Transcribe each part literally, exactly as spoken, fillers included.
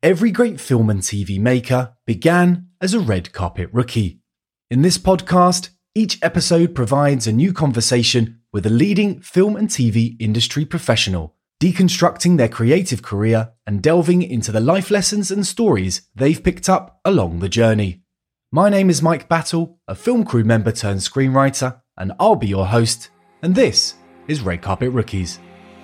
Every great film and T V maker began as a red carpet rookie. In this podcast, each episode provides a new conversation with a leading film and T V industry professional, deconstructing their creative career and delving into the life lessons and stories they've picked up along the journey. My name is Mike Battle, a film crew member turned screenwriter, and I'll be your host, and this is Red Carpet Rookies.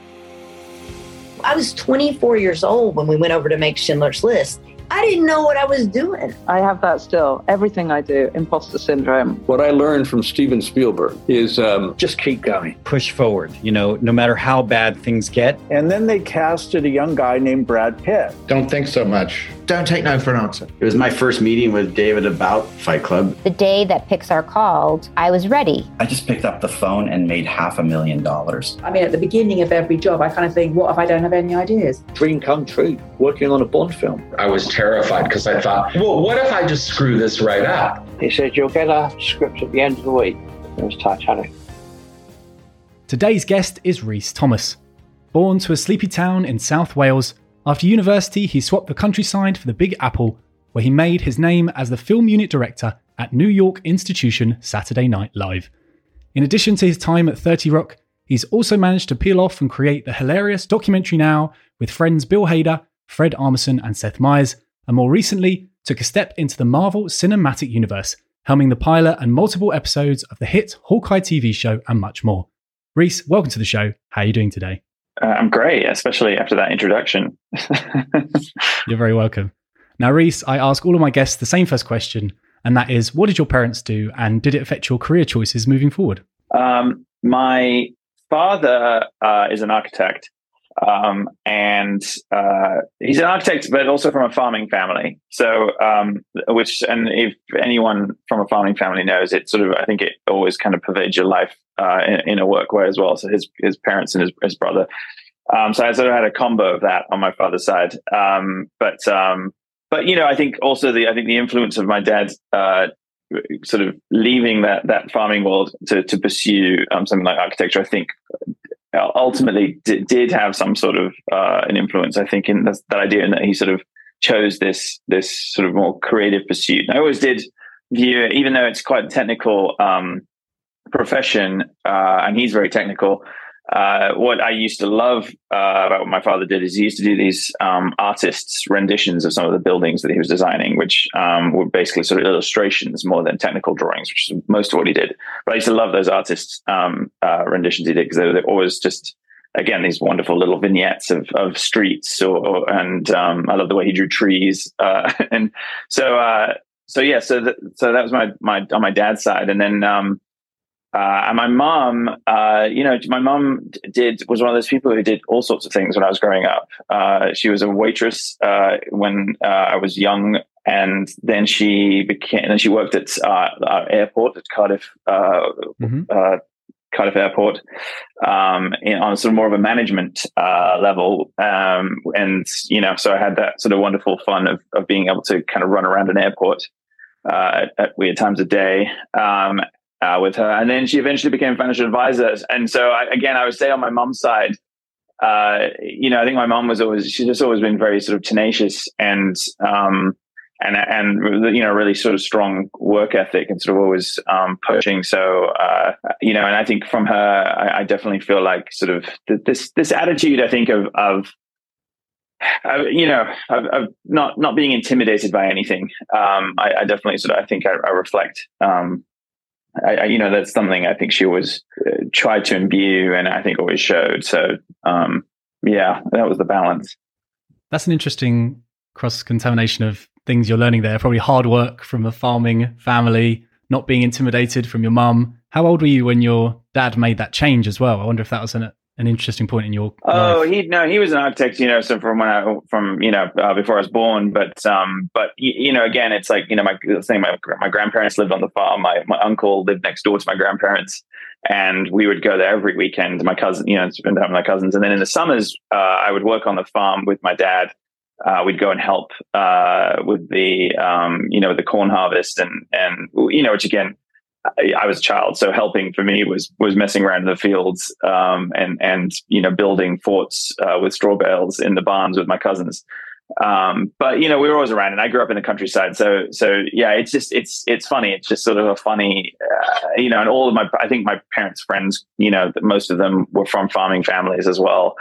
I was twenty-four years old when we went over to make Schindler's List. I didn't know what I was doing. I have that still. Everything I do, imposter syndrome. What I learned from Steven Spielberg is um, just keep going. Push forward, you know, no matter how bad things get. And then they casted a young guy named Brad Pitt. Don't think so much. Don't take no for an answer. It was my first meeting with David about Fight Club. The day that Pixar called, I was ready. I just picked up the phone and made half a million dollars. I mean, at the beginning of every job, I kind of think, what if I don't have any ideas? Dream come true, working on a Bond film. I was terrified because I thought, well, what if I just screw this right up? He said, you'll get a script at the end of the week. It was Titanic. Today's guest is Rhys Thomas. Born to a sleepy town in South Wales, after university he swapped the countryside for the Big Apple, where he made his name as the film unit director at New York institution Saturday Night Live. In addition to his time at thirty Rock, he's also managed to peel off and create the hilarious Documentary Now with friends Bill Hader, Fred Armisen and Seth Meyers, and more recently took a step into the Marvel Cinematic Universe, helming the pilot and multiple episodes of the hit Hawkeye T V show and much more. Rhys, welcome to the show. How are you doing today? Uh, I'm great, especially after that introduction. You're very welcome. Now, Rhys, I ask all of my guests the same first question, and that is, what did your parents do, and did it affect your career choices moving forward? Um, my father uh, is an architect, um, and uh, he's an architect, but also from a farming family. So, um, which, and if anyone from a farming family knows, it sort of, I think it always kind of pervades your life uh, in, in a work way as well. So his his parents and his, his brother. Um, so I sort of had a combo of that on my father's side. Um, but um, but you know, I think also the I think the influence of my dad uh, sort of leaving that that farming world to to pursue um, something like architecture, I think ultimately d- did have some sort of uh, an influence. I think in this, that idea, and that he sort of chose this this sort of more creative pursuit. And I always did view it, even though it's quite a technical um, profession, uh, and he's very technical. Uh, what I used to love uh, about what my father did is he used to do these um, artists' renditions of some of the buildings that he was designing, which um, were basically sort of illustrations more than technical drawings, which is most of what he did. But I used to love those artists' um, uh, renditions he did because they were always just, again, these wonderful little vignettes of of streets, or, or and um, I love the way he drew trees, uh, and so uh, so yeah, so th- so that was my my on my dad's side, and then. Um, Uh, and my mom, uh, you know, my mom did was one of those people who did all sorts of things when I was growing up. Uh, she was a waitress uh, when uh, I was young, and then she became. And she worked at uh, our airport at Cardiff, uh, mm-hmm. uh, Cardiff Airport, um, in, on sort of more of a management uh, level. Um, and you know, so I had that sort of wonderful fun of of being able to kind of run around an airport uh, at, at weird times of day. Um, Uh, with her, and then she eventually became financial advisor. And so, I, again, I would say on my mom's side, uh, you know, I think my mom was always she's just always been very sort of tenacious and um, and and you know, really sort of strong work ethic and sort of always um, pushing. So uh, you know, and I think from her, I, I definitely feel like sort of th- this this attitude. I think of of Uh, you know, of, of not not being intimidated by anything. Um, I, I definitely sort of I think I, I reflect. Um, I, I, you know, that's something I think she always uh, tried to imbue, and I think always showed. So, um, yeah, that was the balance. That's an interesting cross-contamination of things you're learning there. Probably hard work from a farming family, not being intimidated from your mum. How old were you when your dad made that change as well? I wonder if that was an an interesting point in your oh life. he no he was an architect, you know, so from when I from you know uh, before I was born, but um but you, you know, again, it's like, you know, my saying my my grandparents lived on the farm, my my uncle lived next door to my grandparents, and we would go there every weekend, my cousin, you know, spend time with my cousins, and then in the summers uh, I would work on the farm with my dad. Uh, we'd go and help uh, with the um you know the corn harvest, and and you know, which again, I was a child, so helping for me was was messing around in the fields, um, and and you know, building forts uh, with straw bales in the barns with my cousins. Um, but you know, we were always around, and I grew up in the countryside. So, so yeah, it's just, it's, it's funny. It's just sort of a funny, uh, you know, and all of my, I think my parents' friends, you know, most of them were from farming families as well,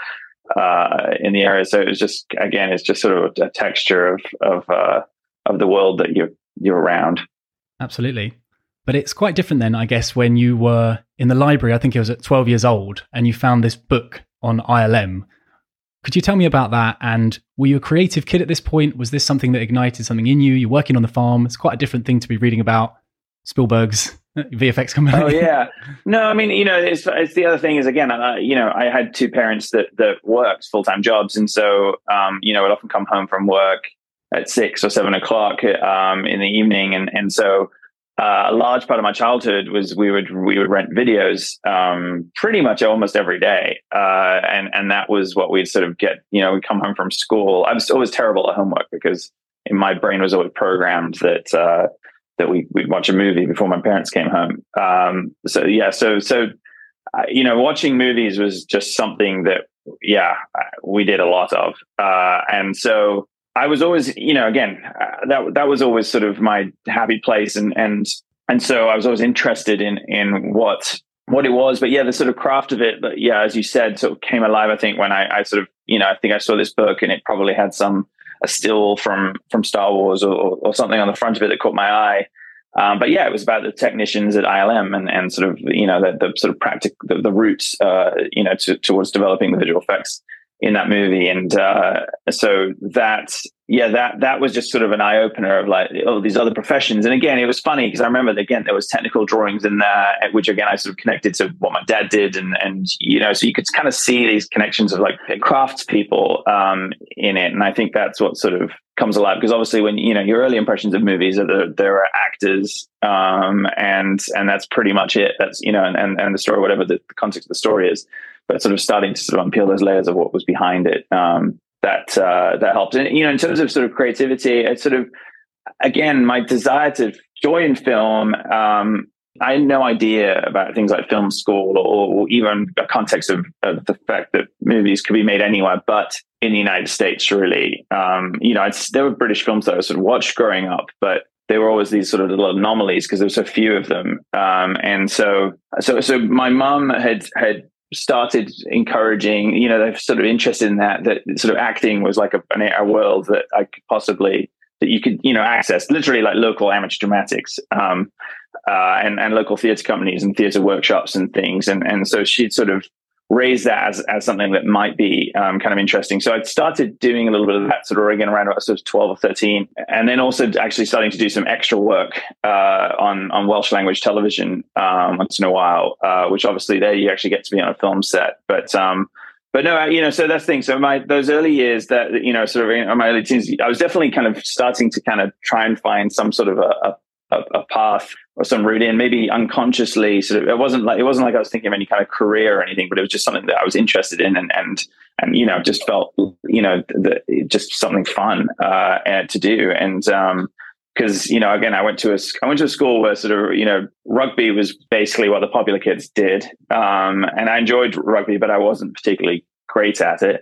uh, in the area. So it was just, again, it's just sort of a texture of, of, uh, of the world that you're, you're around. Absolutely. But it's quite different then, I guess, when you were in the library, I think it was at twelve years old, and you found this book on I L M. Could you tell me about that? And were you a creative kid at this point? Was this something that ignited something in you? You're working on the farm. It's quite a different thing to be reading about Spielberg's V F X company. Oh, yeah. No, I mean, you know, it's, it's the other thing is, again, uh, you know, I had two parents that, that worked full-time jobs. And so, um, you know, I'd often come home from work at six or seven o'clock um, in the evening. And, and so uh, a large part of my childhood was we would we would rent videos um, pretty much almost every day. Uh, and, and that was what we'd sort of get, you know, we'd come home from school. I was always terrible at homework because in my brain was always programmed that uh, that we, we'd watch a movie before my parents came home. Um, so, yeah, so, so uh, you know, watching movies was just something that, yeah, we did a lot of. Uh, and so I was always, you know, again, uh, that that was always sort of my happy place, and and and so I was always interested in in what what it was. But yeah, the sort of craft of it, but yeah, as you said, sort of came alive. I think when I, I sort of, you know, I think I saw this book, and it probably had some a still from from Star Wars or, or something on the front of it that caught my eye. Um, but yeah, it was about the technicians at I L M and and sort of, you know, the, the sort of practical the, the roots, uh, you know, to, towards developing the visual effects in that movie. And uh, so that, yeah, that that was just sort of an eye opener of like, oh, these other professions. And again, it was funny because I remember that, again, there was technical drawings in there, which again, I sort of connected to what my dad did. And, and you know, so you could kind of see these connections of like craftspeople um, in it. And I think that's what sort of comes alive, because obviously when, you know, your early impressions of movies are that there are actors um, and and that's pretty much it. That's, you know, and, and, and the story, whatever the, the context of the story is. But sort of starting to sort of unpeel those layers of what was behind it, um, that uh, that helped. And you know, in terms of sort of creativity, it's sort of, again, my desire to join film. Um, I had no idea about things like film school or, or even a context of, of the fact that movies could be made anywhere but in the United States. Really, um, you know, it's, there were British films that I sort of watched growing up, but they were always these sort of little anomalies because there were so few of them. Um, and so, so, so my mum had had. started encouraging, you know, they're sort of interested in that, that sort of acting was like a, a world that I could possibly, that you could, you know, access literally like local amateur dramatics um, uh, and, and local theatre companies and theatre workshops and things. And, and so she'd sort of raised that as, as something that might be um, kind of interesting. So I'd started doing a little bit of that sort of again around about sort of twelve or thirteen, and then also actually starting to do some extra work uh, on, on Welsh language television um, once in a while, uh, which obviously there you actually get to be on a film set. But um, but no, you know, so that's the thing. So my those early years that, you know, sort of in my early teens, I was definitely kind of starting to kind of try and find some sort of a, a, a path or some route in, maybe unconsciously. Sort of, it wasn't like it wasn't like I was thinking of any kind of career or anything, but it was just something that I was interested in, and and and you know, just felt, you know, the, just something fun uh, to do. And um, because, you know, again, I went to a I went to a school where sort of, you know, rugby was basically what the popular kids did, um, and I enjoyed rugby, but I wasn't particularly great at it.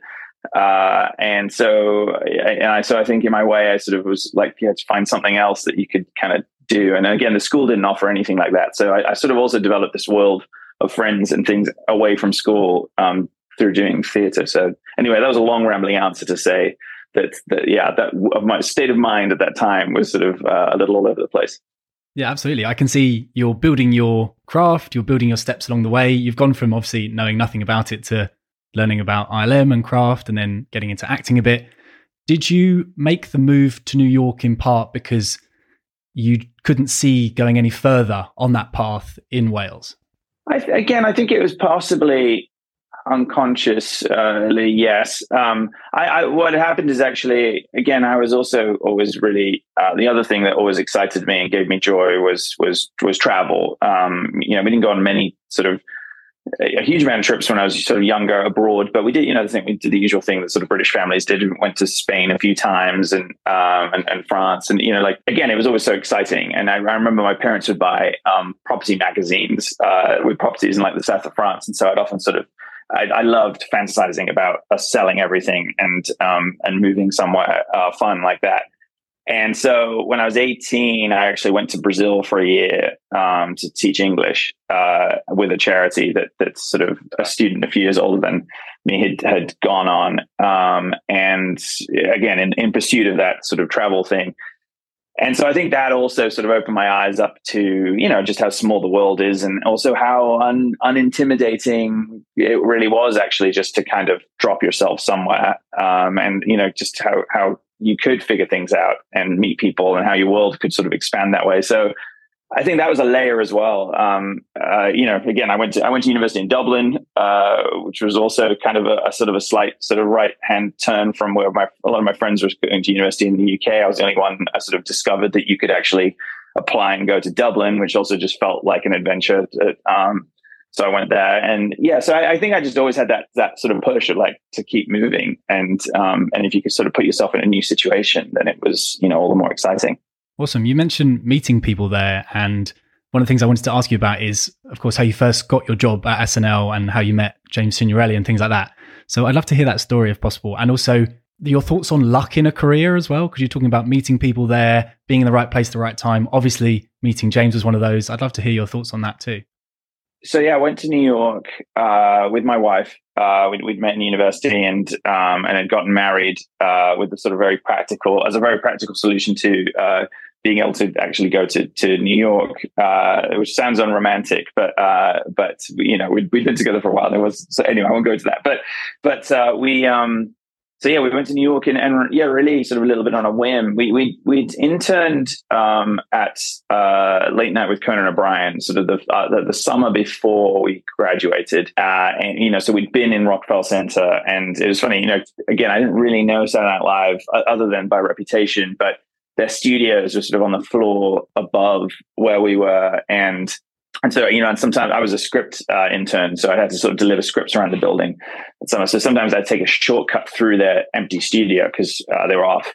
Uh, and so, and I, so I think in my way, I sort of was like, you had to find something else that you could kind of do. And again, the school didn't offer anything like that. So I, I sort of also developed this world of friends and things away from school um, through doing theatre. So anyway, that was a long rambling answer to say that, that yeah, that of my state of mind at that time was sort of uh, a little all over the place. Yeah, absolutely. I can see you're building your craft, you're building your steps along the way. You've gone from obviously knowing nothing about it to learning about I L M and craft, and then getting into acting a bit. Did you make the move to New York in part because you couldn't see going any further on that path in Wales? I, again, I think it was possibly unconsciously, yes. Um, I, I, what happened is actually, again, I was also always really, uh, the other thing that always excited me and gave me joy was was was travel. Um, you know, we didn't go on many sort of a huge amount of trips when I was sort of younger abroad, but we did, you know, the thing, we did the usual thing that sort of British families did. We went to Spain a few times and, um, and, and France. And, you know, like, again, it was always so exciting. And I, I remember my parents would buy, um, property magazines, uh, with properties in like the south of France. And so I'd often sort of I, I loved fantasizing about us selling everything and um, and moving somewhere uh, fun like that. And so when I was eighteen, I actually went to Brazil for a year um, to teach English uh, with a charity that that's sort of a student a few years older than me had, had gone on. Um, and again, in, in pursuit of that sort of travel thing. And so I think that also sort of opened my eyes up to, you know, just how small the world is, and also how un, unintimidating it really was actually just to kind of drop yourself somewhere. Um, and, you know, just how, how you could figure things out and meet people, and how your world could sort of expand that way. So I think that was a layer as well. Um, uh, you know, again, I went to I went to university in Dublin, uh, which was also kind of a, a sort of a slight sort of right hand turn from where my a lot of my friends were going to university in the U K. I was the only one I sort of discovered that you could actually apply and go to Dublin, which also just felt like an adventure. Um, so I went there, and yeah, so I, I think I just always had that that sort of push of like to keep moving, and um, and if you could sort of put yourself in a new situation, then it was, you know, all the more exciting. Awesome. You mentioned meeting people there, and one of the things I wanted to ask you about is, of course, how you first got your job at S N L and how you met James Signorelli and things like that. So I'd love to hear that story if possible, and also your thoughts on luck in a career as well, because you're talking about meeting people there, being in the right place at the right time. Obviously, meeting James was one of those. I'd love to hear your thoughts on that too. So yeah, I went to New York uh, with my wife. Uh, we'd, we'd met in university and um, and had gotten married uh, with a sort of very practical, as a very practical solution to uh, being able to actually go to to New York, uh, which sounds unromantic, but uh, but you know we'd, we'd been together for a while. There was so anyway, I won't go into that. But but uh, we um, so yeah, we went to New York and, and yeah, really sort of a little bit on a whim. We we we'd interned um, at uh, Late Night with Conan O'Brien, sort of the, uh, the the summer before we graduated, uh, and you know, so we'd been in Rockefeller Center, and it was funny, you know, again, I didn't really know Saturday Night Live uh, other than by reputation, but their studios were sort of on the floor above where we were, and. And so, you know, and sometimes I was a script uh, intern, so I had to sort of deliver scripts around the building. So sometimes I'd take a shortcut through their empty studio because uh, they were off.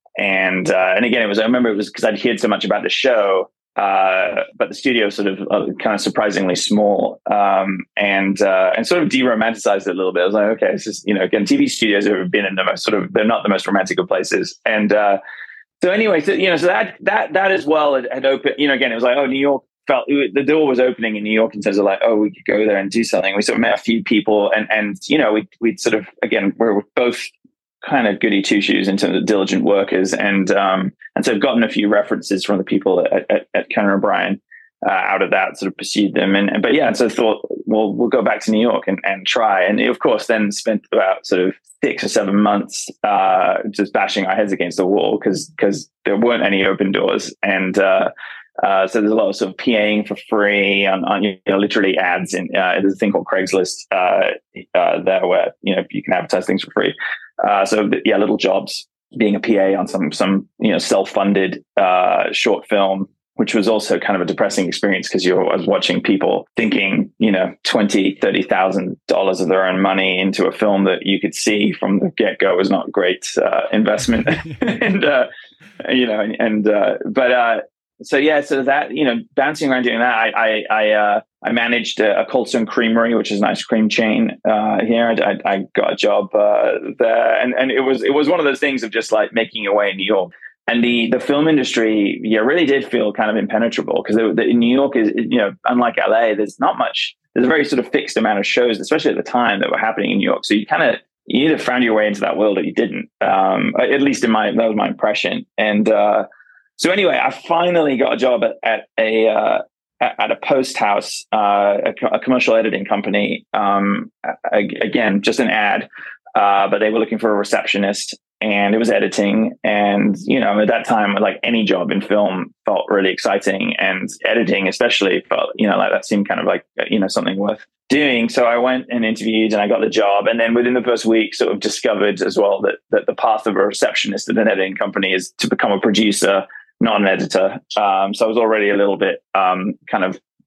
And uh, and again, it was I remember it was because I'd heard so much about the show, uh, but the studio was sort of uh, kind of surprisingly small, um, and uh, and sort of de-romanticized it a little bit. I was like, okay, it's just, you know, again, T V studios have been in the most sort of they're not the most romantic of places, and uh, so anyway, so you know, so that that that as well had, had opened. You know, again, it was like, oh, New York. Felt the door was opening in New York in terms of like, oh, we could go there and do something. We sort of met a few people, and and you know, we we'd sort of again we're both kind of goody two shoes in terms of diligent workers, and um and so I've gotten a few references from the people at at, at Conan O'Brien uh, out of that, sort of pursued them, and, and but yeah, and so I thought, well, we'll go back to New York and and try, and of course then spent about sort of six or seven months uh, just bashing our heads against the wall because because there weren't any open doors, and. uh Uh, so there's a lot of sort of PAing for free on, on you know, literally ads in, uh, there's a thing called Craigslist, uh, uh, there where, you know, you can advertise things for free. Uh, so yeah, little jobs, being a P A on some, some, you know, self-funded, uh, short film, which was also kind of a depressing experience because you were watching people thinking, you know, twenty, thirty thousand dollars of their own money into a film that you could see from the get-go was not a great, uh, investment. and, uh, you know, and, and uh, but, uh, So yeah, so that, you know, bouncing around doing that, I I I, uh, I managed a, a Cold Stone Creamery, which is an ice cream chain uh, here. I, I got a job uh, there, and and it was it was one of those things of just like making your way in New York. And the the film industry, yeah, really did feel kind of impenetrable because in New York is, you know, unlike L A, there's not much. There's a very sort of fixed amount of shows, especially at the time, that were happening in New York. So you kind of you either found your way into that world or you didn't. Um, at least in my that was my impression, and. Uh, So anyway, I finally got a job at, at a uh, at a Post House, uh, a, a commercial editing company. Um, again, just an ad, uh, but they were looking for a receptionist, and it was editing. And you know, at that time, like any job in film felt really exciting, and editing especially felt, you know, like that seemed kind of like, you know, something worth doing. So I went and interviewed, and I got the job. And then within the first week, sort of discovered as well that that the path of a receptionist at an editing company is to become a producer, not an editor. Um, so I was already a little bit um, kind of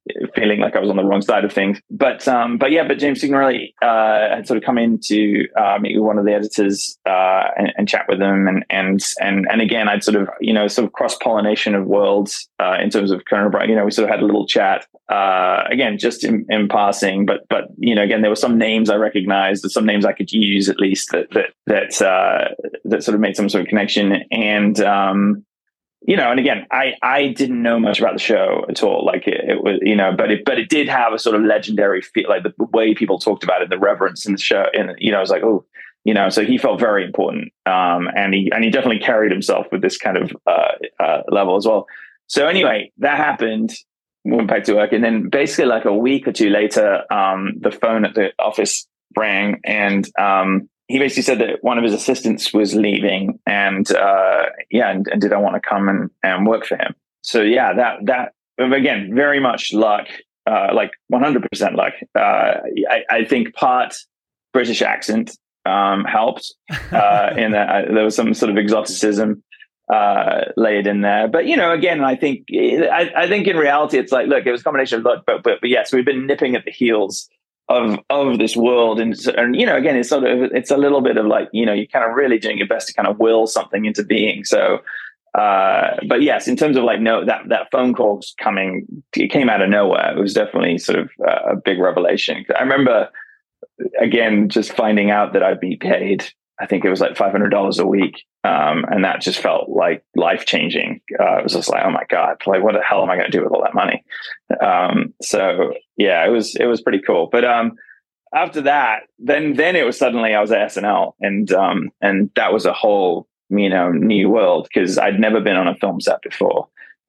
feeling like I was on the wrong side of things. But um, but yeah, but James Signorelli uh, had sort of come in to uh, meet with one of the editors uh, and, and chat with them, and and and and again, I'd sort of you know sort of cross pollination of worlds uh, in terms of Conan O'Brien. You know, we sort of had a little chat uh, again, just in, in passing. But but you know, again, there were some names I recognized, some names I could use at least that that that uh, that sort of made some sort of connection. And um, you know, and again, I, I didn't know much about the show at all. Like it, it was, you know, but it, but it did have a sort of legendary feel, like the way people talked about it, the reverence in the show. And, you know, I was like, oh, you know, so he felt very important. Um, and he, and he definitely carried himself with this kind of, uh, uh, level as well. So anyway, that happened, went back to work. And then basically like a week or two later, um, the phone at the office rang, and, um, he basically said that one of his assistants was leaving, and uh, yeah, and, and did I want to come and, and work for him? So yeah, that that again, very much luck, uh, like one hundred percent luck. Uh, I, I think part British accent um, helped uh, in that uh, there was some sort of exoticism uh, laid in there. But you know, again, I think I, I think in reality, it's like, look, it was a combination of luck, but but, but yes, we've been nipping at the heels of of this world, and and you know, again, it's sort of it's a little bit of like, you know, you're kind of really doing your best to kind of will something into being. So uh but yes, in terms of like, no, that that phone call coming, it came out of nowhere. It was definitely sort of a big revelation. I remember again just finding out that I'd be paid, I think it was like five hundred dollars a week, um and that just felt like life changing. uh, it was just like, oh my god, like what the hell am I going to do with all that money? Um so yeah, it was it was pretty cool. But um after that, then then it was suddenly I was at S N L, and um and that was a whole, you know, new world, because I'd never been on a film set before,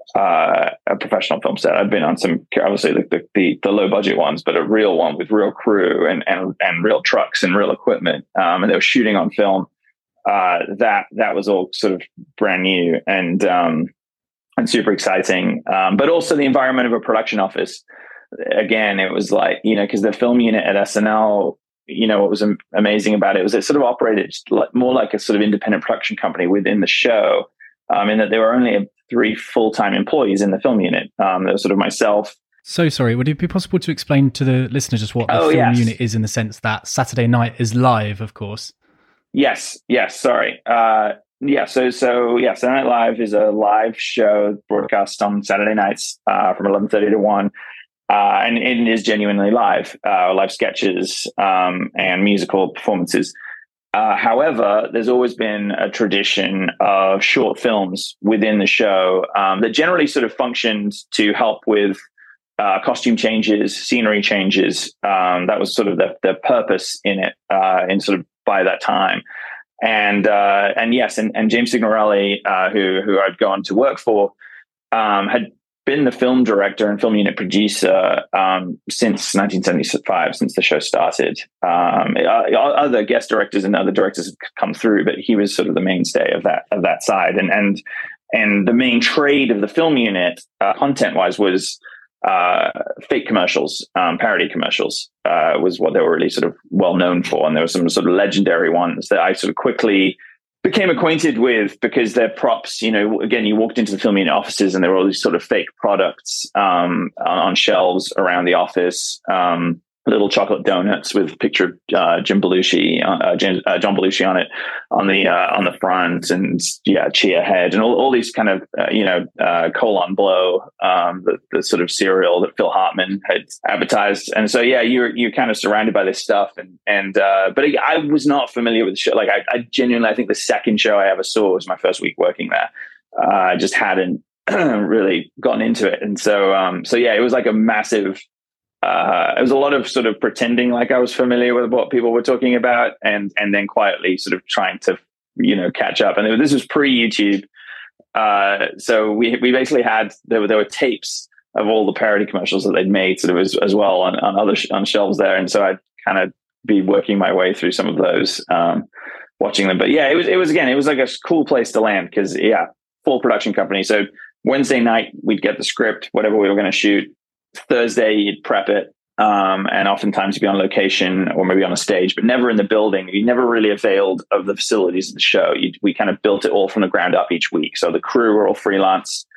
uh a professional film set. I'd been on some, obviously the the, the, the low budget ones, but a real one with real crew and and, and real trucks and real equipment, um and they were shooting on film. Uh that that was all sort of brand new and um and super exciting, um but also the environment of a production office. Again, it was like, you know, because the film unit at S N L, you know, what was am- amazing about it was it sort of operated like, more like a sort of independent production company within the show, um, in that there were only three full-time employees in the film unit. Um, there was sort of myself. So sorry, would it be possible to explain to the listeners just what the oh, film yes. unit is, in the sense that Saturday night is live, of course? Yes, yes, sorry. Uh, yeah, so, so yeah, Saturday Night Live is a live show broadcast on Saturday nights uh, from eleven thirty to one. Uh, and it is genuinely live, uh, live sketches um, and musical performances. Uh, however, there's always been a tradition of short films within the show um, that generally sort of functioned to help with uh, costume changes, scenery changes. Um, that was sort of the, the purpose in it, uh, in sort of by that time. And uh, and yes, and, and James Signorelli, uh, who who I'd gone to work for, um, had been the film director and film unit producer um, since nineteen seventy-five, since the show started. Um, other guest directors and other directors had come through, but he was sort of the mainstay of that of that side. And and and the main trade of the film unit, uh, content-wise, was uh, fake commercials, um, parody commercials, uh, was what they were really sort of well known for. And there were some sort of legendary ones that I sort of quickly became acquainted with, because they're props. You know, again, you walked into the film unit offices and there were all these sort of fake products um, on shelves around the office. Um, little chocolate donuts with a picture of uh, Jim Belushi, uh, James, uh, John Belushi on it, on the uh, on the front, and yeah, Chia Head, and all, all these kind of uh, you know uh, Colon Blow, um, the, the sort of cereal that Phil Hartman had advertised. And so yeah, you're you're kind of surrounded by this stuff, and and uh, but I was not familiar with the show. Like I, I genuinely, I think the second show I ever saw was my first week working there. Uh, I just hadn't really gotten into it, and so um, so yeah, it was like a massive. Uh, it was a lot of sort of pretending like I was familiar with what people were talking about, and and then quietly sort of trying to, you know, catch up. And this was pre-YouTube, uh, so we we basically had there were there were tapes of all the parody commercials that they'd made sort of as, as well on on other sh- on shelves there, and so I'd kind of be working my way through some of those, um, watching them. But yeah, it was it was again it was like a cool place to land, because yeah, full production company. So Wednesday night we'd get the script, whatever we were going to shoot. Thursday, you'd prep it, um, and oftentimes you'd be on location or maybe on a stage, but never in the building. You never really availed of the facilities of the show. You'd, we kind of built it all from the ground up each week. So the crew were all freelance.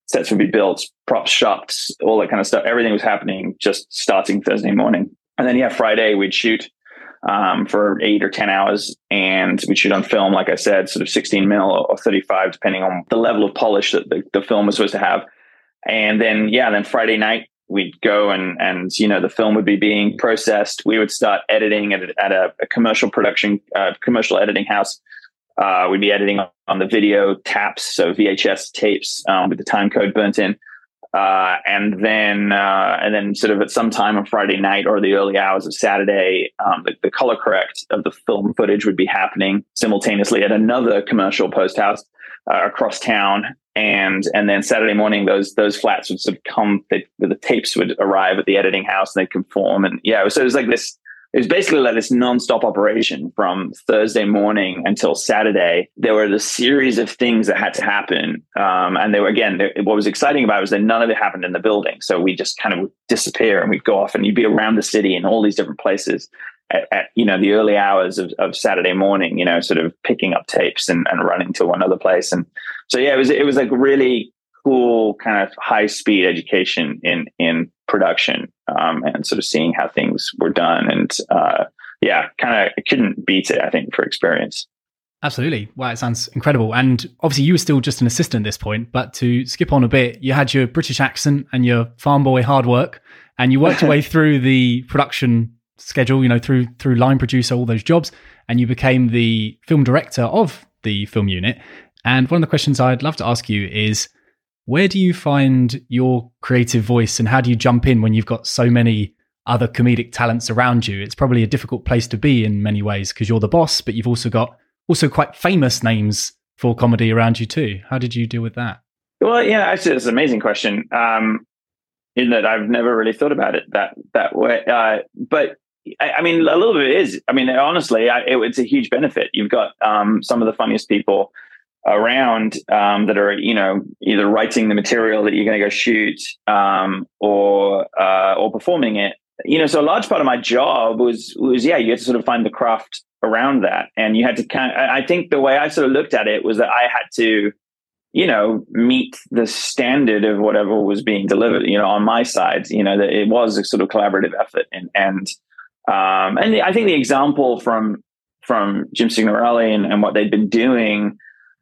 sets would be built, props shops, all that kind of stuff. Everything was happening just starting Thursday morning. And then, yeah, Friday we'd shoot um, for eight or ten hours, and we'd shoot on film, like I said, sort of sixteen mil or thirty-five, depending on the level of polish that the, the film was supposed to have. And then, yeah, then Friday night we'd go and, and, you know, the film would be being processed. We would start editing at, at a, a commercial production, uh, commercial editing house. Uh, we'd be editing on the video taps, so V H S tapes um, with the time code burnt in. Uh, and then, uh, and then sort of at some time on Friday night or the early hours of Saturday, um, the, the color correct of the film footage would be happening simultaneously at another commercial post house uh, across town. And, and then Saturday morning, those, those flats would sort of come, they, the tapes would arrive at the editing house and they'd conform. And yeah, so it was like this, it was basically like this nonstop operation from Thursday morning until Saturday. There were the series of things that had to happen. Um, and they were, again, they, what was exciting about it was that none of it happened in the building. So we just kind of would disappear and we'd go off and you'd be around the city in all these different places at, at you know, the early hours of, of Saturday morning, you know, sort of picking up tapes and, and running to one other place. And so, yeah, it was, it was like really cool kind of high speed education in, in production, um, and sort of seeing how things were done. And, uh, yeah, kind of couldn't beat it, I think, for experience. Absolutely. Wow, it sounds incredible. And obviously you were still just an assistant at this point, but to skip on a bit, you had your British accent and your farm boy hard work, and you worked your way through the production schedule, you know, through, through line producer, all those jobs, and you became the film director of the film unit. And one of the questions I'd love to ask you is, where do you find your creative voice and how do you jump in when you've got so many other comedic talents around you? It's probably a difficult place to be in many ways because you're the boss, but you've also got also quite famous names for comedy around you too. How did you deal with that? Well, yeah, actually, it's an amazing question. Um, in that I've never really thought about it that that way. Uh, but I, I mean, a little bit is. I mean, honestly, I, it, it's a huge benefit. You've got um, some of the funniest people around um, that are, you know, either writing the material that you're going to go shoot um, or uh, or performing it. You know, so a large part of my job was was yeah, you had to sort of find the craft around that, and you had to kind of, I think the way I sort of looked at it was that I had to, you know, meet the standard of whatever was being delivered. You know, on my side, you know, that it was a sort of collaborative effort, and and um, and I think the example from from Jim Signorelli and, and what they'd been doing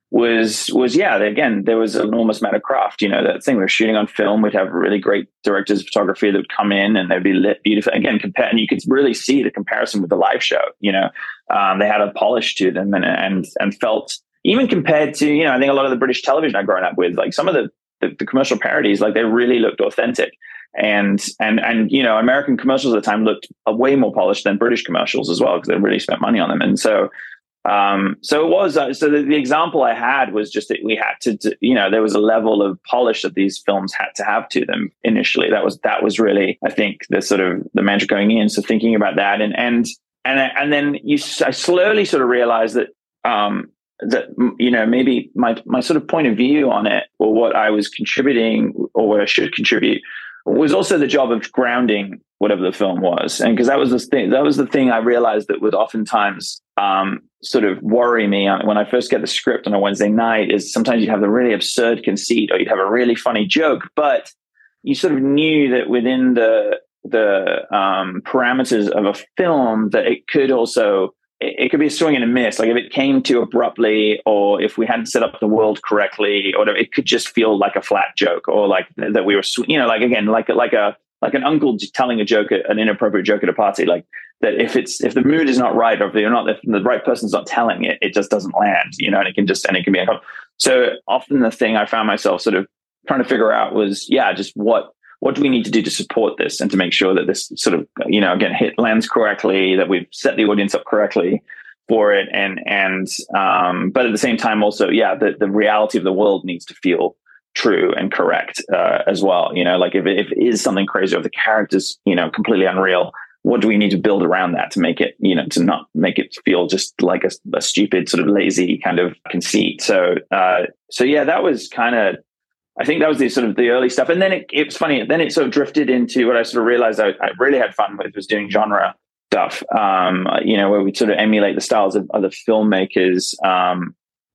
was, was yeah, again, there was an enormous amount of craft. You know, that thing we were shooting on film, we'd have really great directors of photography that would come in and they'd be lit beautiful. Again, compare, and you could really see the comparison with the live show. You know, um, they had a polish to them and, and, and felt, even compared to, you know, I think a lot of the British television I've grown up with, like some of the, the, the commercial parodies, like they really looked authentic. And, and, and, you know, American commercials at the time looked way more polished than British commercials as well, because they really spent money on them. And so, Um, so it was, uh, so the, the example I had was just that we had to, to, you know, there was a level of polish that these films had to have to them initially. That was, that was really, I think, the sort of the magic going in. So thinking about that and, and, and, and then you, I slowly sort of realized that, um, that, you know, maybe my, my sort of point of view on it or what I was contributing or what I should contribute was also the job of grounding whatever the film was. And because that was the thing, that was the thing I realized that would oftentimes um, sort of worry me on, when I first get the script on a Wednesday night, is sometimes you'd have the really absurd conceit or you'd have a really funny joke, but you sort of knew that within the, the um, parameters of a film that it could also, it, it could be a swing and a miss. Like if it came too abruptly or if we hadn't set up the world correctly or whatever, it could just feel like a flat joke or like that we were, you know, like again, like, like a, like an uncle telling a joke, an inappropriate joke at a party, like that if it's, if the mood is not right, or if you're not, if the right person's not telling it, it just doesn't land, you know, and it can just, and it can be uncomfortable. So often the thing I found myself sort of trying to figure out was, yeah, just what, what do we need to do to support this and to make sure that this sort of, you know, again, hit lands correctly, that we've set the audience up correctly for it. And, and, um, but at the same time also, yeah, the, the reality of the world needs to feel true and correct uh, as well. You know, like if it, if it is something crazy or the character's, you know, completely unreal, what do we need to build around that to make it, you know, to not make it feel just like a, a stupid sort of lazy kind of conceit. So, uh, so yeah, that was kind of, I think that was the sort of the early stuff. And then it, it was funny. Then it sort of drifted into what I sort of realized I, I really had fun with was doing genre stuff, um, you know, where we sort of emulate the styles of other filmmakers, um,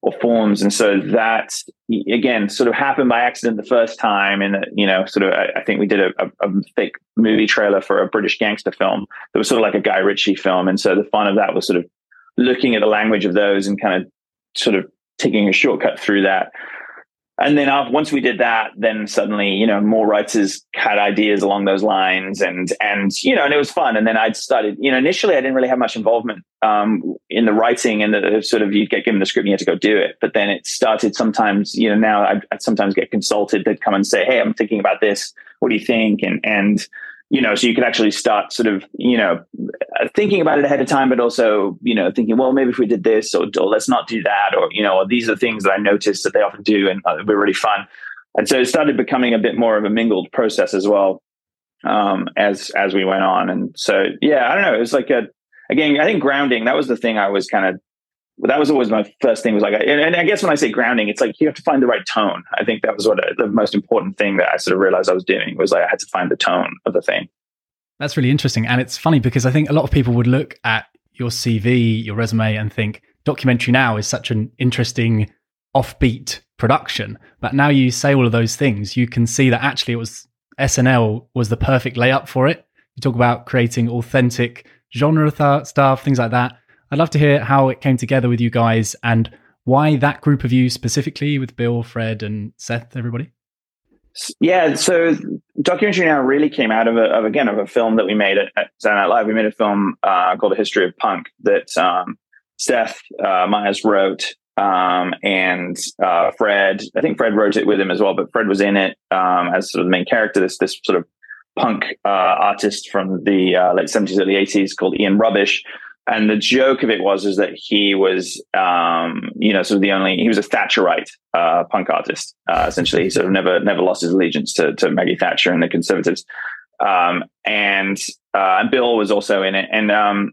or forms. And so that, again, sort of happened by accident the first time. And, you know, sort of, I, I think we did a, a, a fake movie trailer for a British gangster film that was sort of like a Guy Ritchie film. And so the fun of that was sort of looking at the language of those and kind of sort of taking a shortcut through that. And then after, once we did that, then suddenly, you know, more writers had ideas along those lines, and and you know, and it was fun. And then I'd started, you know, initially I didn't really have much involvement um, in the writing, and the sort of you get given the script and you had to go do it. But then it started sometimes, you know, now I'd, I'd sometimes get consulted. They'd come and say, "Hey, I'm thinking about this. What do you think?" And and you know, so you could actually start sort of, you know, thinking about it ahead of time, but also, you know, thinking, well, maybe if we did this, or, or let's not do that, or, you know, or these are things that I noticed that they often do, and uh, they're really fun. And so it started becoming a bit more of a mingled process as well, um, as as we went on. And so, yeah, I don't know. It was like a, again, I think grounding, that was the thing I was kind of, that was always my first thing was like, and, and I guess when I say grounding, it's like you have to find the right tone. I think that was what the most important thing that I sort of realized I was doing was like I had to find the tone of the thing. That's really interesting. And it's funny because I think a lot of people would look at your C V, your resume, and think Documentary Now is such an interesting offbeat production. But now you say all of those things, you can see that actually it was S N L was the perfect layup for it. You talk about creating authentic genre th- stuff, things like that. I'd love to hear how it came together with you guys and why that group of you specifically with Bill, Fred, and Seth, everybody. Yeah, so Documentary Now really came out of, a, of again, of a film that we made at, at Saturday Night Live. We made a film uh, called A History of Punk that um, Seth uh, Meyers wrote, um, and uh, Fred, I think Fred wrote it with him as well, but Fred was in it um, as sort of the main character, this, this sort of punk uh, artist from the uh, late seventies, early eighties called Ian Rubbish. And the joke of it was, is that he was, um, you know, sort of the only, he was a Thatcherite uh, punk artist. Uh, essentially, he sort of never, never lost his allegiance to, to Maggie Thatcher and the Conservatives. Um, and, uh, and Bill was also in it. And, um,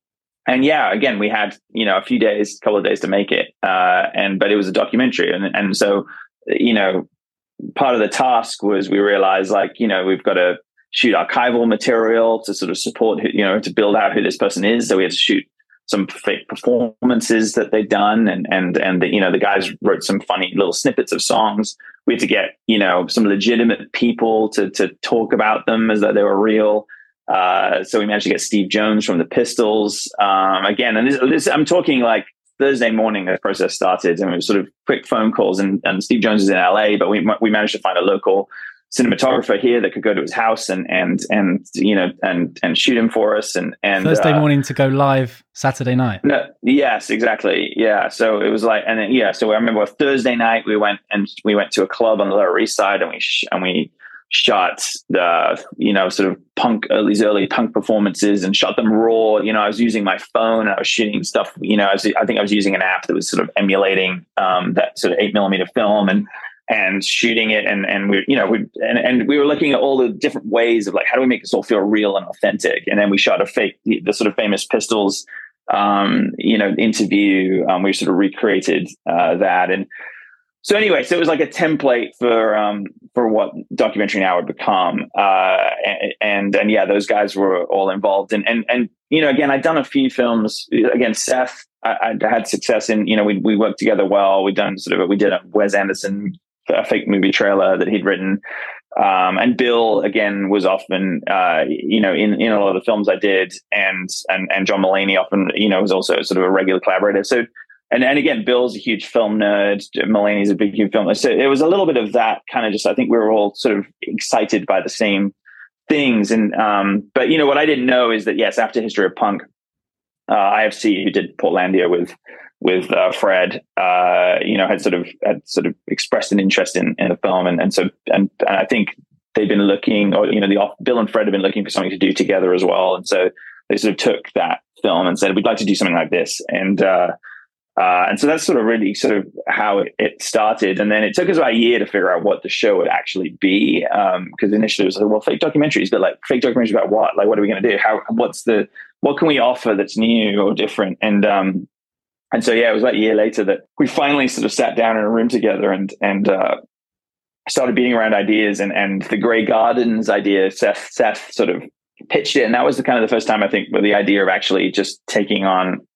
and yeah, again, we had, you know, a few days, a couple of days to make it. Uh, and, but it was a documentary. And, and so, you know, part of the task was we realized like, you know, we've got to shoot archival material to sort of support, you know, to build out who this person is. So we had to shoot some fake performances that they'd done. And, and, and the, you know, the guys wrote some funny little snippets of songs. We had to get, you know, some legitimate people to, to talk about them as though they were real. Uh, so we managed to get Steve Jones from the Pistols. Um, again, and this, this, I'm talking like Thursday morning, the process started, and it was sort of quick phone calls, and, and Steve Jones is in L A, but we, we managed to find a local cinematographer here that could go to his house and and and you know and and shoot him for us, and and Thursday uh, morning to go live Saturday night. No, yes, exactly, yeah. So it was like, and then yeah. So I remember Thursday night we went and we went to a club on the Lower East Side, and we sh- and we shot the you know sort of punk uh, these early punk performances and shot them raw. You know, I was using my phone. I was shooting stuff. You know, I, was, I think I was using an app that was sort of emulating um, that sort of eight millimeter film and. and shooting it. And, and we, you know, we, and, and we were looking at all the different ways of like, how do we make this all feel real and authentic? And then we shot a fake, the, the sort of famous Pistols, um, you know, interview. Um, we sort of recreated, uh, that. And so anyway, so it was like a template for, um, for what Documentary Now would become. Uh, and, and, and yeah, those guys were all involved. And, and, and, you know, again, I'd done a few films. Again, Seth, I, I had success in, you know, we, we worked together well. We'd done sort of, we did a Wes Anderson a fake movie trailer that he'd written. Um, and Bill, again, was often, uh, you know, in, in a lot of the films I did. And, and, and John Mulaney often, you know, was also sort of a regular collaborator. So, and, and again, Bill's a huge film nerd. Mulaney's a big, huge film nerd. So it was a little bit of that kind of just, I think we were all sort of excited by the same things. And, um, but, you know, what I didn't know is that, yes, after History of Punk, uh, I F C, who did Portlandia with, with uh, Fred, uh, you know, had sort of had sort of expressed an interest in, in the film, and and so and, and I think they've been looking, or you know, the Bill and Fred have been looking for something to do together as well, and so they sort of took that film and said, we'd like to do something like this, and uh, uh, and so that's sort of really sort of how it, it started, and then it took us about a year to figure out what the show would actually be, because um, initially it was like, well, fake documentaries, but like fake documentaries about what? Like, what are we going to do? How? What's the? What can we offer that's new or different? And um, And so, yeah, it was about a year later that we finally sort of sat down in a room together and and uh, started beating around ideas. And, and the Grey Gardens idea, Seth Seth sort of pitched it, and that was the kind of the first time I think where the idea of actually just taking on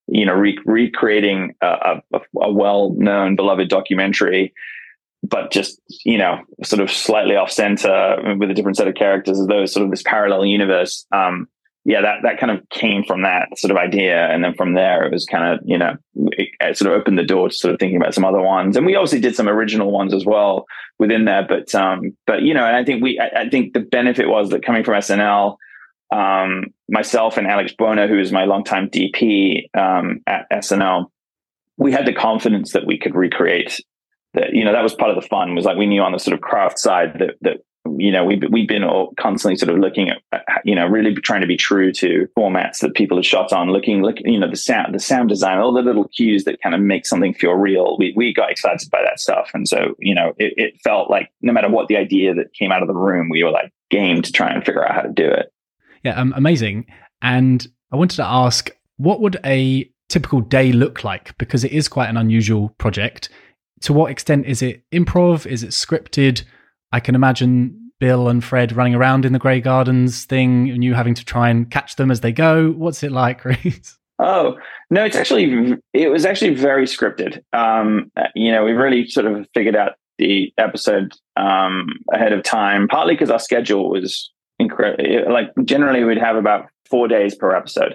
you know, re- recreating a, a, a well-known, beloved documentary, but just, you know, sort of slightly off center with a different set of characters, as though sort of this parallel universe. Um, yeah, that, that kind of came from that sort of idea. And then from there, it was kind of, you know, it, it sort of opened the door to sort of thinking about some other ones. And we obviously did some original ones as well within there. But, um, but, you know, and I think we, I, I think the benefit was that coming from S N L, um, myself and Alex Buono, who is my longtime D P um, at S N L, we had the confidence that we could recreate that. You know, that was part of the fun, was like we knew on the sort of craft side that, that you know, we've, we've been all constantly sort of looking at, you know, really trying to be true to formats that people have shot on, looking, look, you know, the sound, the sound design, all the little cues that kind of make something feel real. We we got excited by that stuff. And so, you know, it, it felt like no matter what the idea that came out of the room, we were like game to try and figure out how to do it. Yeah, um, amazing. And I wanted to ask, what would a typical day look like? Because it is quite an unusual project. To what extent is it improv? Is it scripted? I can imagine Bill and Fred running around in the Grey Gardens thing and you having to try and catch them as they go. What's it like, Reese? Oh, no, it's actually, it was actually very scripted. Um, you know, we really sort of figured out the episode um, ahead of time, partly because our schedule was incredible. Like generally we'd have about four days per episode.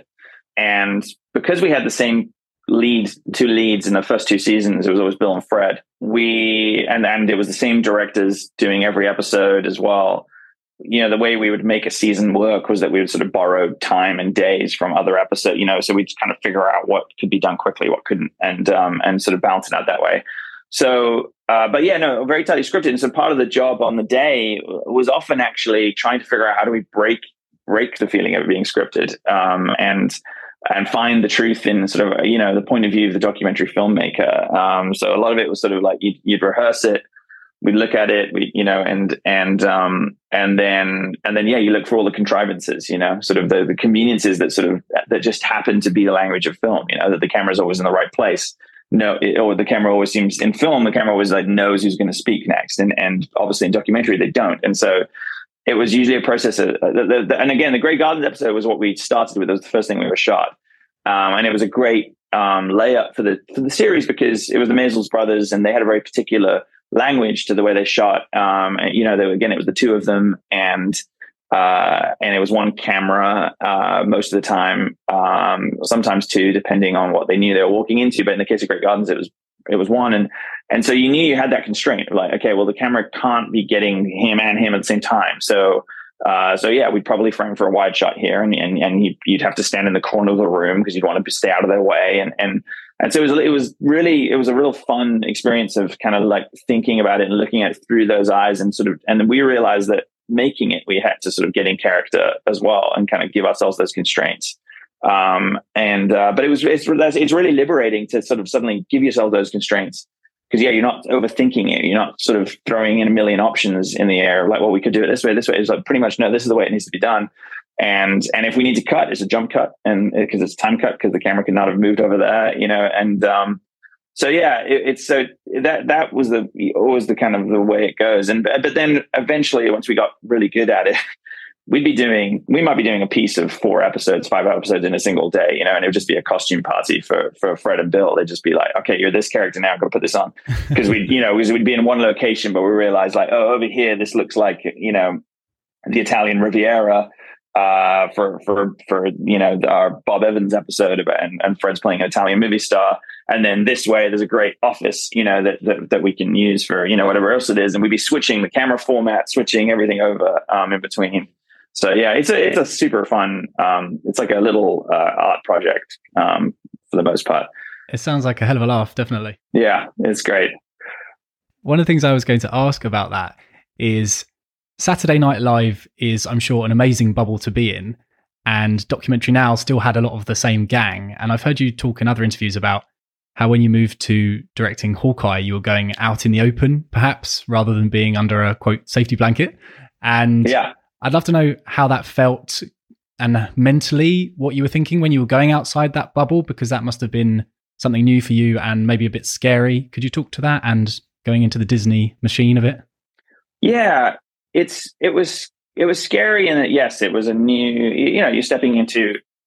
And because we had the same lead, two leads in the first two seasons, it was always Bill and Fred. We, and, and it was the same directors doing every episode as well. You know, the way we would make a season work was that we would sort of borrow time and days from other episodes, you know, so we'd kind of figure out what could be done quickly, what couldn't, and, um, and sort of balance it out that way. So, uh, but yeah, no, very tightly scripted. And so part of the job on the day was often actually trying to figure out how do we break break the feeling of it being scripted, um, and and find the truth in sort of, you know, the point of view of the documentary filmmaker. Um, so a lot of it was sort of like you'd, you'd rehearse it, we'd look at it, we, you know, and and um, and then and then yeah, you look for all the contrivances, you know, sort of the, the conveniences that sort of that just happen to be the language of film. You know, that the camera's always in the right place. No, it, or the camera always seems in film. The camera always like knows who's going to speak next, and and obviously in documentary they don't. And so it was usually a process. Of, uh, the, the, and again, the Grey Gardens episode was what we started with. It was the first thing we ever shot, um, and it was a great um, layup for the for the series because it was the Maysles brothers, and they had a very particular language to the way they shot. Um, and, you know, they were, again, it was the two of them, and uh, and it was one camera uh, most of the time, um, sometimes two, depending on what they knew they were walking into. But in the case of Grey Gardens, it was it was one, and and so you knew you had that constraint of like, okay, well, the camera can't be getting him and him at the same time. So uh, so yeah, we'd probably frame for a wide shot here, and and, and you'd, you'd have to stand in the corner of the room because you'd want to stay out of their way, and and and so it was it was really it was a real fun experience of kind of like thinking about it and looking at it through those eyes, and sort of, and then we realized that making it, we had to sort of get in character as well and kind of give ourselves those constraints. Um, and, uh, but it was, it's, it's really liberating to sort of suddenly give yourself those constraints. Cause yeah, you're not overthinking it. You're not sort of throwing in a million options in the air. Like, well, we could do it this way, this way. It's like pretty much, no, this is the way it needs to be done. And, and if we need to cut, it's a jump cut, and because it's time cut, because the camera could not have moved over there, you know, and, um, so yeah, it, it's so that that was the always the kind of the way it goes, and but then eventually, once we got really good at it, we'd be doing we might be doing a piece of four episodes, five episodes in a single day, you know, and it would just be a costume party for for Fred and Bill. They'd just be like, okay, you're this character now, got to put this on, because we you know we'd be in one location, but we realized like, oh, over here this looks like, you know, the Italian Riviera. Uh, for for for you know our Bob Evans episode about, and, and Fred's playing an Italian movie star, and then this way there's a great office, you know, that, that that we can use for, you know, whatever else it is, and we'd be switching the camera format, switching everything over um, in between. So yeah, it's a it's a super fun. Um, it's like a little uh, art project um, for the most part. It sounds like a hell of a laugh, definitely. Yeah, it's great. One of the things I was going to ask about that is, Saturday Night Live is, I'm sure, an amazing bubble to be in, and Documentary Now still had a lot of the same gang. And I've heard you talk in other interviews about how when you moved to directing Hawkeye, you were going out in the open, perhaps, rather than being under a, quote, safety blanket. And yeah. I'd love to know how that felt, and mentally what you were thinking when you were going outside that bubble, because that must have been something new for you and maybe a bit scary. Could you talk to that and going into the Disney machine of it? Yeah. It's it was it was scary in that, yes, it was a new, you know, you're stepping into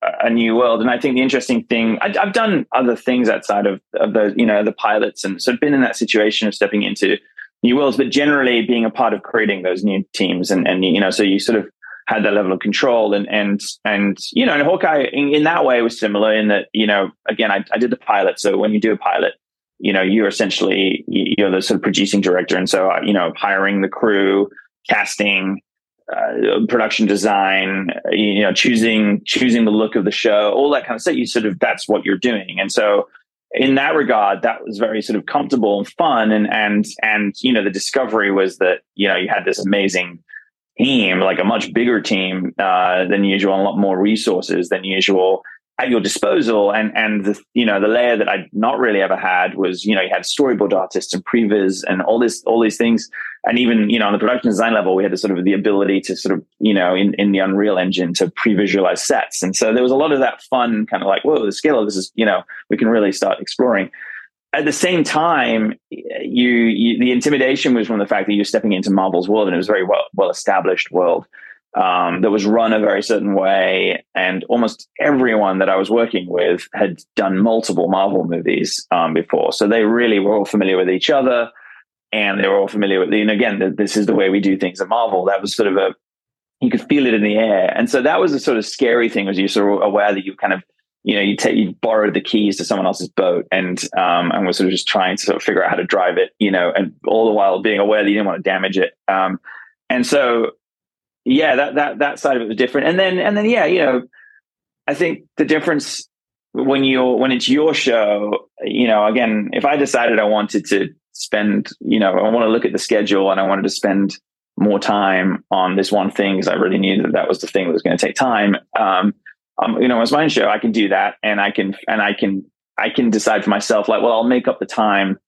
a new world. And I think the interesting thing, I, I've done other things outside of, of the, you know, the pilots, and so I've been in that situation of stepping into new worlds, but generally being a part of creating those new teams. And, and, you know, so you sort of had that level of control, and, and, and, you know, and Hawkeye in, in that way was similar in that, you know, again, I, I did the pilot. So when you do a pilot, you know, you're essentially, you're the sort of producing director. And so, you know, hiring the crew, casting, uh, production design, you know, choosing, choosing the look of the show, all that kind of stuff. You sort of, that's what you're doing. And so in that regard, that was very sort of comfortable and fun. And, and, and, you know, the discovery was that, you know, you had this amazing team, like a much bigger team uh, than usual, and a lot more resources than usual at your disposal. And, and the, you know, the layer that I'd not really ever had was, you know, you had storyboard artists and previs and all this, all these things. And even, you know, on the production design level, we had the sort of the ability to sort of, you know, in, in the Unreal Engine to pre-visualize sets. And so there was a lot of that fun kind of like, whoa, the scale of this is, you know, we can really start exploring. At the same time, you, you the intimidation was from the fact that you're stepping into Marvel's world, and it was a very well, well-established world um, that was run a very certain way. And almost everyone that I was working with had done multiple Marvel movies um, before. So they really were all familiar with each other, and they were all familiar with, and again, the, this is the way we do things at Marvel. That was sort of a, you could feel it in the air. And so that was a sort of scary thing, was you sort of aware that you kind of, you know, you take, you borrowed the keys to someone else's boat, and um, and was sort of just trying to sort of figure out how to drive it, you know, and all the while being aware that you didn't want to damage it. Um, and so, yeah, that that that side of it was different. And then and then yeah, you know, I think the difference when you when it's your show, you know, again, if I decided I wanted to spend, you know, I want to look at the schedule and I wanted to spend more time on this one thing because I really knew that that was the thing that was going to take time. Um, Um, you know, as my own show, I can do that, and I can, and I can, I can decide for myself, like, well, I'll make up the time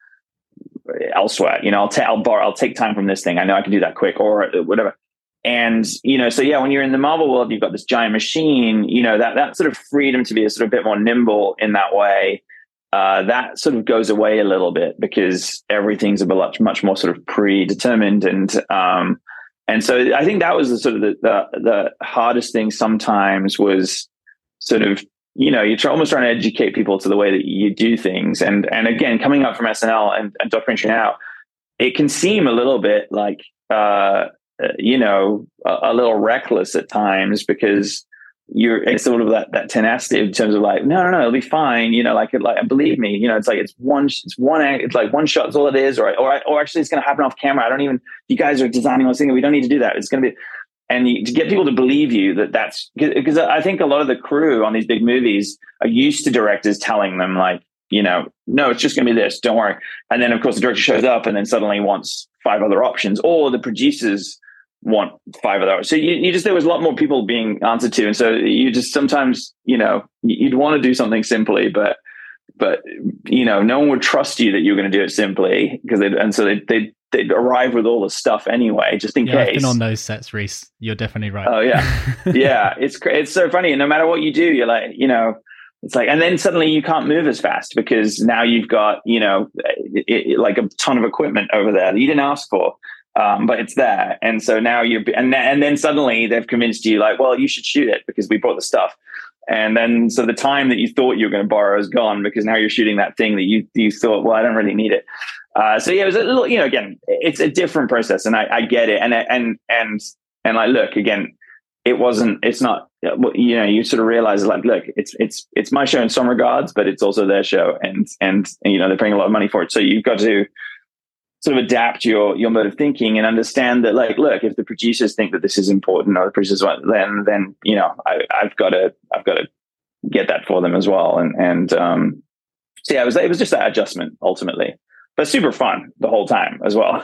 elsewhere. You know, I'll take, I'll borrow, I'll take time from this thing. I know I can do that quick, or whatever. And you know, so yeah, when you're in the Marvel world, you've got this giant machine. You know, that that sort of freedom to be a sort of bit more nimble in that way, uh, that sort of goes away a little bit because everything's a much, much more sort of predetermined, and um, and so I think that was the sort of the the, the hardest thing sometimes was sort of, you know, you're try, almost trying to educate people to the way that you do things. And and again, coming up from S N L and, and documentary now, it can seem a little bit like, uh, you know, a, a little reckless at times because you're, it's sort of that, that tenacity in terms of like, no, no, no, it'll be fine. You know, like, like, believe me, you know, it's like, it's one, it's one, it's like one shot is all it is. Or, or, or actually it's going to happen off camera. I don't even, you guys are designing on thing. We don't need to do that. It's going to be, and you, to get people to believe you that that's, because I think a lot of the crew on these big movies are used to directors telling them like, you know, no, it's just going to be this, don't worry. And then of course the director shows up and then suddenly wants five other options, or the producers want five other options. So you, you just, there was a lot more people being answered to. And so you just sometimes, you know, you'd want to do something simply, but, but, you know, no one would trust you that you're going to do it simply because they, and so they, they, they'd arrive with all the stuff anyway, just in yeah, case. I've been on those sets, Reese. You're definitely right. Oh yeah. Yeah. It's, it's so funny. And no matter what you do, you're like, you know, it's like, and then suddenly you can't move as fast because now you've got, you know, it, it, like a ton of equipment over there that you didn't ask for, um, but it's there. And so now you're, and, and then suddenly they've convinced you like, well, you should shoot it because we brought the stuff. And then, so the time that you thought you were going to borrow is gone because now you're shooting that thing that you, you thought, well, I don't really need it. Uh, so yeah, it was a little, you know, again, it's a different process and I, I get it. And, and, and, and like, look, again, it wasn't, it's not, you know, you sort of realize like, look, it's, it's, it's my show in some regards, but it's also their show and, and, and, you know, they're paying a lot of money for it. So you've got to sort of adapt your, your mode of thinking and understand that like, look, if the producers think that this is important or the producers want, then, then, you know, I, I've got to, I've got to get that for them as well. And, and, um, so yeah, it was, it was just that adjustment ultimately. But super fun the whole time as well.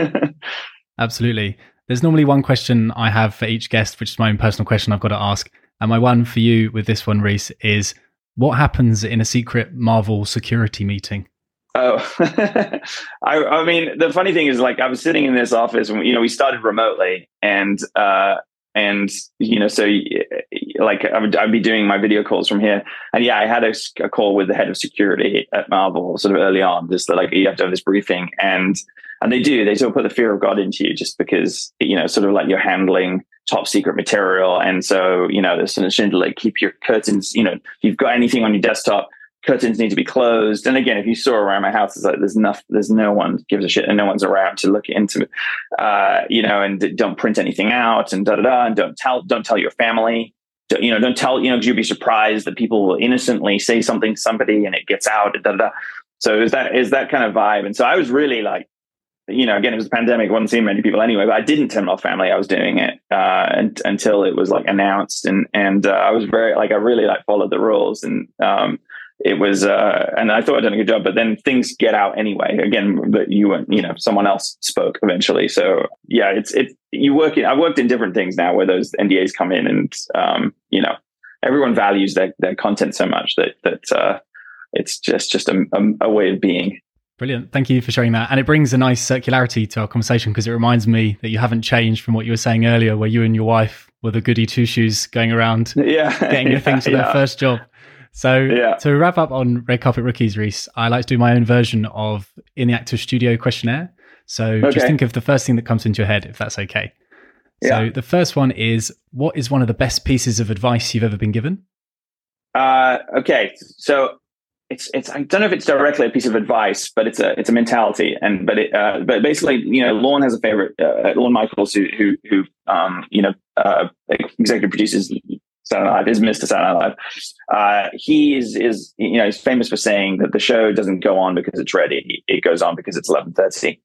Absolutely. There's normally one question I have for each guest, which is my own personal question I've got to ask. And my one for you with this one, Reese, is what happens in a secret Marvel security meeting? Oh, I, I mean, the funny thing is like I was sitting in this office and, you know, we started remotely and, uh, and, you know, so like I would, I'd be doing my video calls from here. And yeah, I had a, a call with the head of security at Marvel sort of early on, just like you have to have this briefing and, and they do, they sort of put the fear of God into you just because, you know, sort of like you're handling top secret material. And so, you know, there's an to like keep your curtains, you know, if you've got anything on your desktop, curtains need to be closed. And again, if you saw around my house, it's like there's enough, there's no one gives a shit and no one's around to look into, uh, you know, and don't print anything out and da da da. And don't tell, don't tell your family. Don't, you know, don't tell, you know, because you'd be surprised that people will innocently say something to somebody and it gets out. Da da da. So is that is that kind of vibe. And so I was really like, you know, again, it was the pandemic. I wasn't seeing many people anyway, but I didn't tell my family I was doing it uh, and, until it was like announced. And and uh, I was very like, I really like followed the rules. And um, it was, uh, and I thought I'd done a good job, but then things get out anyway. Again, that you and, you know, someone else spoke eventually. So yeah, it's, it, you work in, I worked in different things now where those N D As come in and, um, you know, everyone values their, their content so much that, that uh, it's just, just a, a, a way of being. Brilliant. Thank you for sharing that. And it brings a nice circularity to our conversation because it reminds me that you haven't changed from what you were saying earlier, where you and your wife were the goody two shoes going around yeah. getting your yeah, things for yeah. their first job. So yeah. to wrap up on Red Carpet Rookies, Rhys, I like to do my own version of In the Actors Studio questionnaire. So okay. just think of the first thing that comes into your head, if that's okay. Yeah. So the first one is, what is one of the best pieces of advice you've ever been given? Uh, okay. So it's, it's, I don't know if it's directly a piece of advice, but it's a, it's a mentality. And, but it, uh, but basically, you know, Lorne has a favorite, uh, Lorne Michaels, who, who, who, um, you know, uh, executive produces Saturday Night Live, is Mister Saturday Night Live. Uh, he is, is, you know, he's famous for saying that the show doesn't go on because it's ready. It goes on because it's eleven thirty.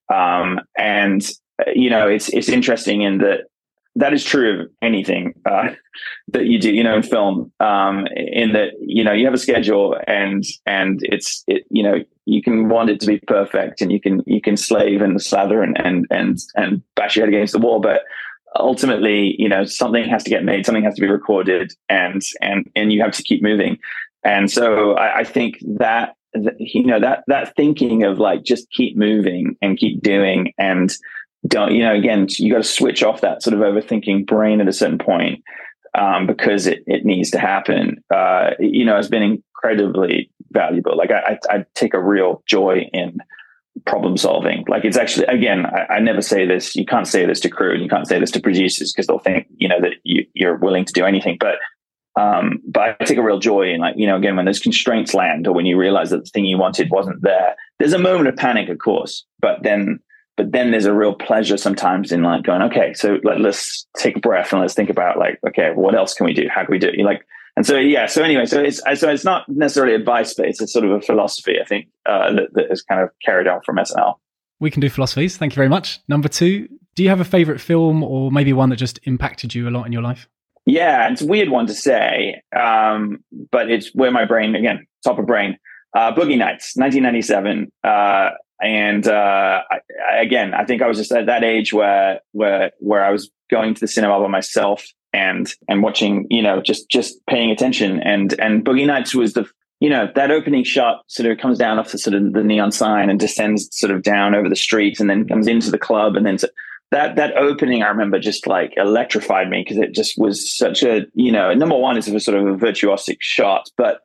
Um, and, uh, you know, it's, it's interesting in that that is true of anything, uh, that you do, you know, in film, um, in that, you know, you have a schedule and, and it's, it, you know, you can want it to be perfect and you can, you can slave and slather and, and, and, and bash your head against the wall. But ultimately, you know, something has to get made, something has to be recorded, and and and you have to keep moving. And so I, I think that, you know, that that thinking of like just keep moving and keep doing, and don't, you know, again, you got to switch off that sort of overthinking brain at a certain point, um, because it it needs to happen. Uh, you know, has been incredibly valuable. Like I, I I take a real joy in problem solving. Like it's actually, again, I, I never say this, you can't say this to crew and you can't say this to producers because they'll think, you know, that you, you're willing to do anything. But, um, but I take a real joy in, like, you know, again, when those constraints land or when you realize that the thing you wanted wasn't there, there's a moment of panic, of course, but then, but then there's a real pleasure sometimes in like going, okay, so like, let's take a breath and let's think about like, okay, what else can we do? How can we do it? You're like, And so, yeah, so anyway, so it's so it's not necessarily advice, but it's a sort of a philosophy, I think, uh, that, that is kind of carried on from S N L. We can do philosophies. Thank you very much. Number two, do you have a favorite film or maybe one that just impacted you a lot in your life? Yeah, it's a weird one to say, um, but it's where my brain, again, top of brain, uh, Boogie Nights, nineteen ninety-seven. Uh, and uh, I, I, again, I think I was just at that age where where where I was going to the cinema by myself and and watching, you know, just just paying attention. And and Boogie Nights was the, you know, that opening shot sort of comes down off the sort of the neon sign and descends sort of down over the street and then comes into the club. And then to, that that opening, I remember, just like electrified me because it just was such a, you know, number one, it's a sort of a virtuosic shot, but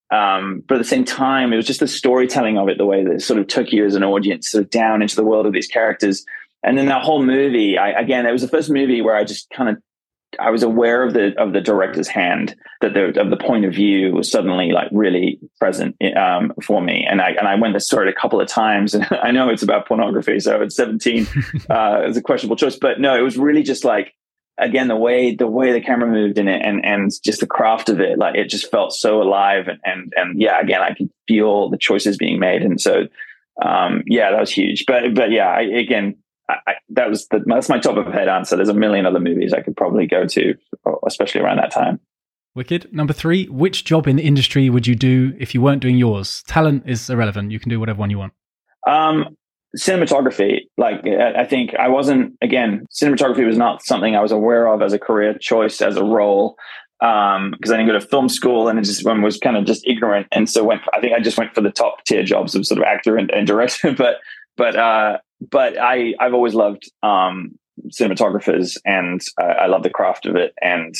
um, but at the same time, it was just the storytelling of it, the way that it sort of took you as an audience sort of down into the world of these characters. And then that whole movie, I, again, it was the first movie where I just kind of, I was aware of the of the director's hand, that the of the point of view was suddenly like really present um, for me, and I and I went and saw it a couple of times. And I know it's about pornography, so at seventeen, uh, it was a questionable choice. But no, it was really just like, again, the way the way the camera moved in it, and and just the craft of it, like it just felt so alive. And and and yeah, again, I could feel the choices being made, and so um, yeah, that was huge. But but yeah, I, again. I, that was the, that's my top of head answer. There's a million other movies I could probably go to, especially around that time. Wicked. Number three, which job in the industry would you do if you weren't doing yours? Talent is irrelevant. You can do whatever one you want. Um, cinematography. Like, I think I wasn't, again, cinematography was not something I was aware of as a career choice, as a role. Um, because I didn't go to film school and it just one was kind of just ignorant. And so went, I think I just went for the top tier jobs of sort of actor and, and director, but, but, uh, But I, I've always loved um, cinematographers, and uh, I love the craft of it. And,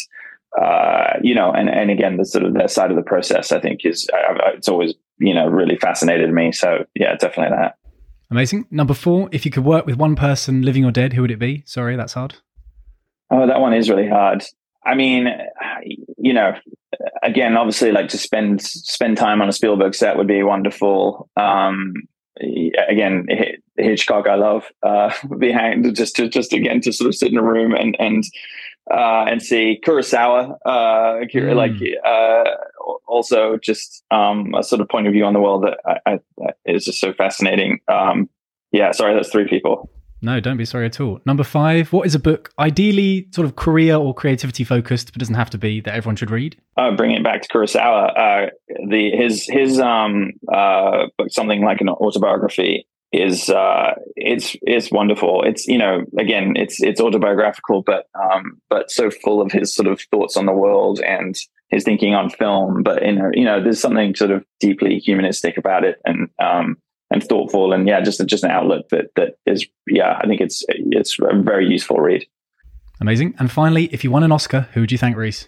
uh, you know, and, and again, the sort of their side of the process, I think is, I, it's always, you know, really fascinated me. So yeah, definitely that. Amazing. Number four, if you could work with one person, living or dead, who would it be? Sorry, that's hard. Oh, that one is really hard. I mean, you know, again, obviously, like to spend spend time on a Spielberg set would be wonderful. Um, again, Hitchcock, I love uh, behind just to just again to sort of sit in a room and and uh, and see Kurosawa, uh, mm. like uh, also just um, a sort of point of view on the world that I, I, is just so fascinating. Um, yeah, sorry, that's three people. No, don't be sorry at all. Number five, what is a book ideally sort of career or creativity focused, but doesn't have to be, that everyone should read? Uh, bringing it back to Kurosawa, uh, the his his um, uh, book, something like an autobiography, is uh, it's it's wonderful. It's, you know, again, it's it's autobiographical, but um, but so full of his sort of thoughts on the world and his thinking on film. But in a, you know, there's something sort of deeply humanistic about it, and um, and thoughtful, and yeah, just just an outlet that that is, yeah, I think it's it's a very useful read. Amazing. And finally, if you won an Oscar, who would you thank, Rhys?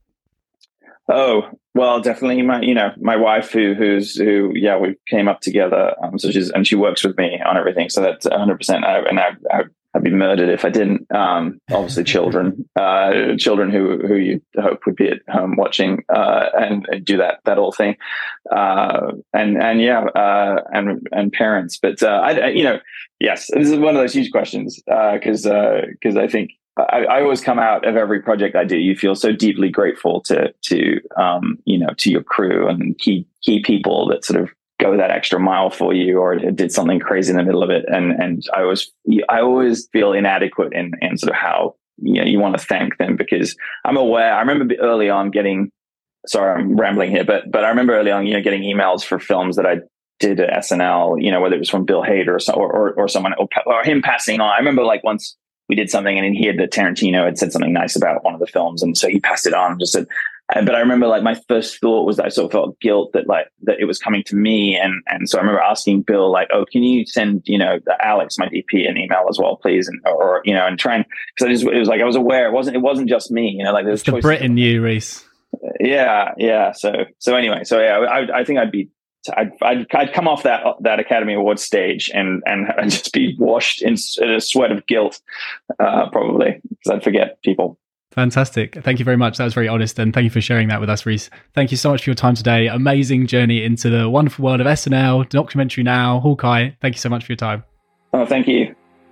Oh, well, definitely my, you know, my wife, who who's who, yeah, we came up together. Um, so she's and she works with me on everything. So that's one hundred percent. I, and I, I, I'd be murdered if I didn't. Um, obviously, children, uh, children who who you hope would be at home watching uh, and, and do that that whole thing, uh, and and yeah, uh, and and parents. But uh, I, I, you know, yes, this is one of those huge questions because uh, because uh, I think I, I always come out of every project I do. You feel so deeply grateful to to um, you know, to your crew and key key people that sort of go that extra mile for you, or did something crazy in the middle of it. And and I always I always feel inadequate in, in sort of how, you know, you want to thank them, because I'm aware. I remember early on getting, sorry, I'm rambling here, but but I remember early on, you know, getting emails for films that I did at S N L, you know, whether it was from Bill Hader or so, or, or, or someone, or, or him passing on. I remember like once we did something and he had that Tarantino had said something nice about one of the films, and so he passed it on and just said. But I remember like my first thought was that I sort of felt guilt that like that it was coming to me, and and so I remember asking Bill like, oh, can you send, you know, Alex, my D P, an email as well, please, and or you know, and try and, because I just, it was like I was aware it wasn't it wasn't just me, you know, like there's the Brit in you, Rhys. Yeah, yeah. So so anyway, so yeah, I I think I'd be I'd I'd, I'd come off that that Academy Awards stage and and I'd just be washed in, in a sweat of guilt, uh, probably, because I'd forget people. Fantastic. Thank you very much. That was very honest, and thank you for sharing that with us, Rhys. Thank you so much for your time today. Amazing journey into the wonderful world of S N L, Documentary Now, Hawkeye. Thank you so much for your time. Oh, thank you.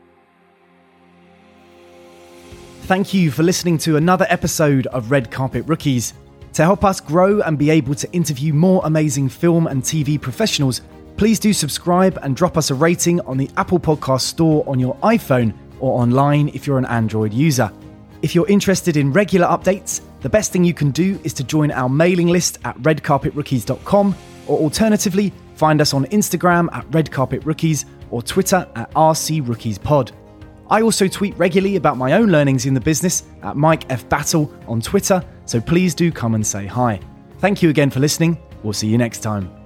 Thank you for listening to another episode of Red Carpet Rookies. To help us grow and be able to interview more amazing film and T V professionals, please do subscribe and drop us a rating on the Apple Podcast Store on your iPhone or online if you're an Android user. If you're interested in regular updates, the best thing you can do is to join our mailing list at red carpet rookies dot com, or alternatively, find us on Instagram at red carpet rookies or Twitter at R C Rookies Pod. I also tweet regularly about my own learnings in the business at Mike F. Battle on Twitter, so please do come and say hi. Thank you again for listening. We'll see you next time.